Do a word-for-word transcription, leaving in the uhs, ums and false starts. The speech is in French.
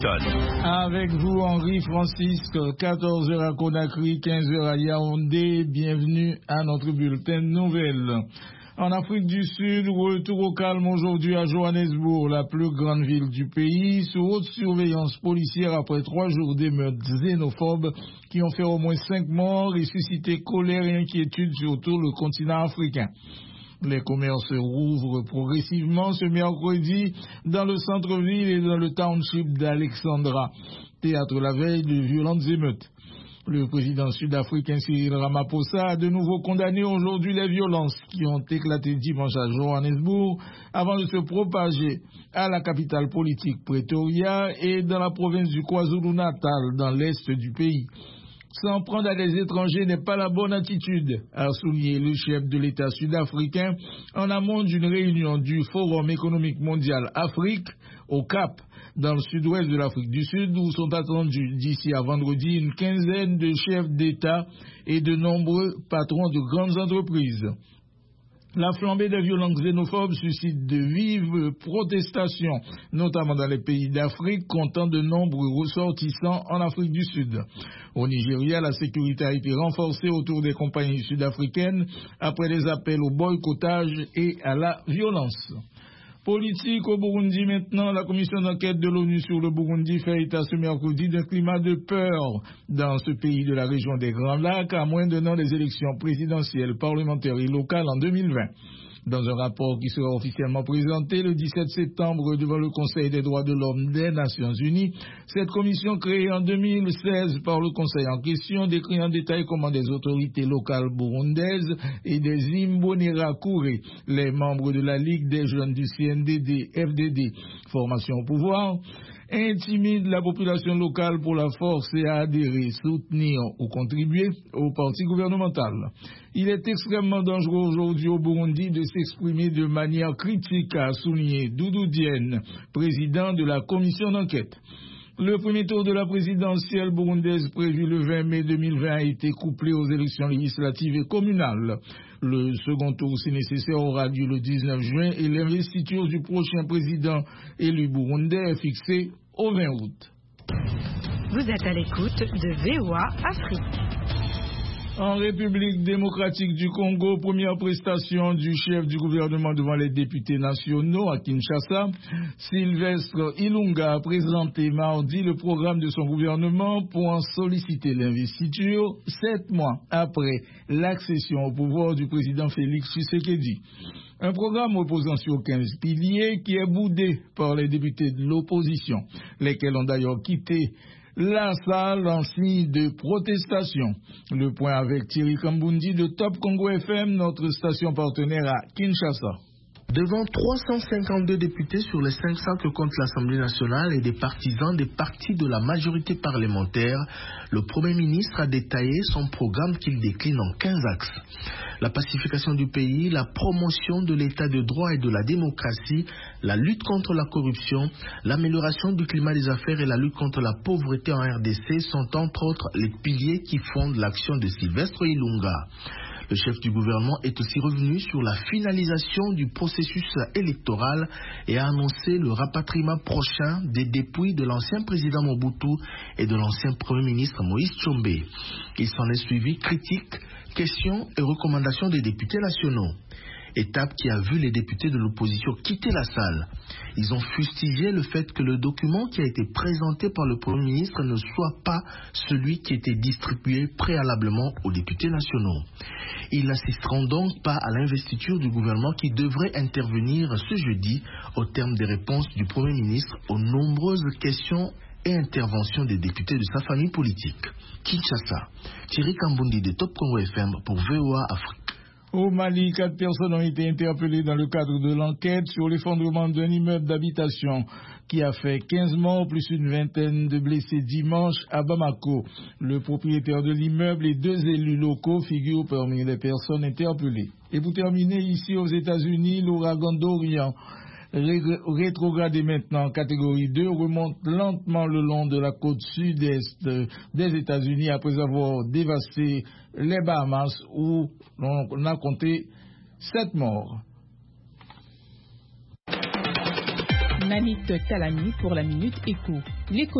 Avec vous, Henri Francisque, quatorze heures à Conakry, quinze heures à Yaoundé. Bienvenue à notre bulletin de nouvelles. En Afrique du Sud, retour au calme aujourd'hui à Johannesburg, la plus grande ville du pays, sous haute surveillance policière après trois jours d'émeutes xénophobes qui ont fait au moins cinq morts et suscité colère et inquiétude sur tout le continent africain. Les commerces rouvrent progressivement ce mercredi dans le centre-ville et dans le township d'Alexandra, théâtre la veille de violentes émeutes. Le président sud-africain Cyril Ramaphosa a de nouveau condamné aujourd'hui les violences qui ont éclaté dimanche à Johannesburg avant de se propager à la capitale politique Pretoria et dans la province du KwaZulu-Natal dans l'est du pays. S'en prendre à des étrangers n'est pas la bonne attitude, a souligné le chef de l'État sud-africain en amont d'une réunion du Forum économique mondial Afrique au Cap, dans le sud-ouest de l'Afrique du Sud, où sont attendus d'ici à vendredi une quinzaine de chefs d'État et de nombreux patrons de grandes entreprises. La flambée des violences xénophobes suscite de vives protestations, notamment dans les pays d'Afrique, comptant de nombreux ressortissants en Afrique du Sud. Au Nigeria, la sécurité a été renforcée autour des compagnies sud-africaines après des appels au boycottage et à la violence. Politique au Burundi maintenant, la commission d'enquête de l'ONU sur le Burundi fait état ce mercredi d'un climat de peur dans ce pays de la région des Grands Lacs à moins d'un an des élections présidentielles, parlementaires et locales en deux mille vingt. Dans un rapport qui sera officiellement présenté le dix-sept septembre devant le Conseil des droits de l'homme des Nations Unies, cette commission créée en deux mille seize par le Conseil en question décrit en détail comment des autorités locales burundaises et des Imbonerakure, les membres de la Ligue des jeunes du C N D D F D D, formation au pouvoir, intimide la population locale pour la forcer à adhérer, soutenir ou contribuer au parti gouvernemental. Il est extrêmement dangereux aujourd'hui au Burundi de s'exprimer de manière critique, a souligné Doudou Diène, président de la commission d'enquête. Le premier tour de la présidentielle burundaise prévu le vingt mai deux mille vingt a été couplé aux élections législatives et communales. Le second tour, si nécessaire, aura lieu le dix-neuf juin et l'investiture du prochain président élu burundais est fixée au vingt août. Vous êtes à l'écoute de V O A Afrique. En République démocratique du Congo, première prestation du chef du gouvernement devant les députés nationaux à Kinshasa, Sylvestre Ilunga a présenté mardi le programme de son gouvernement pour en solliciter l'investiture, sept mois après l'accession au pouvoir du président Félix Tshisekedi. Un programme reposant sur quinze piliers qui est boudé par les députés de l'opposition, lesquels ont d'ailleurs quitté la salle en signe de protestation. Le point avec Thierry Kambundi de Top Congo F M, notre station partenaire à Kinshasa. Devant trois cent cinquante-deux députés sur les cinq cents que compte l'Assemblée nationale et des partisans des partis de la majorité parlementaire, le Premier ministre a détaillé son programme qu'il décline en quinze axes. La pacification du pays, la promotion de l'état de droit et de la démocratie, la lutte contre la corruption, l'amélioration du climat des affaires et la lutte contre la pauvreté en R D C sont entre autres les piliers qui fondent l'action de Sylvestre Ilunga. Le chef du gouvernement est aussi revenu sur la finalisation du processus électoral et a annoncé le rapatriement prochain des dépouilles de l'ancien président Mobutu et de l'ancien premier ministre Moïse Tshombe. Il s'en est suivi critiques, questions et recommandations des députés nationaux. Étape qui a vu les députés de l'opposition quitter la salle. Ils ont fustigé le fait que le document qui a été présenté par le Premier ministre ne soit pas celui qui était distribué préalablement aux députés nationaux. Ils n'assisteront donc pas à l'investiture du gouvernement qui devrait intervenir ce jeudi au terme des réponses du Premier ministre aux nombreuses questions et interventions des députés de sa famille politique. Kinshasa, Thierry Kambundi de Top Congo F M pour V O A Afrique. Au Mali, quatre personnes ont été interpellées dans le cadre de l'enquête sur l'effondrement d'un immeuble d'habitation qui a fait quinze morts plus une vingtaine de blessés dimanche à Bamako. Le propriétaire de l'immeuble et deux élus locaux figurent parmi les personnes interpellées. Et pour terminer, ici aux États-Unis, l'ouragan Dorian, rétrogradé maintenant en catégorie deux, remonte lentement le long de la côte sud-est des États-Unis après avoir dévasté les Bahamas où on a compté sept morts. Nanit Talami pour la Minute Éco.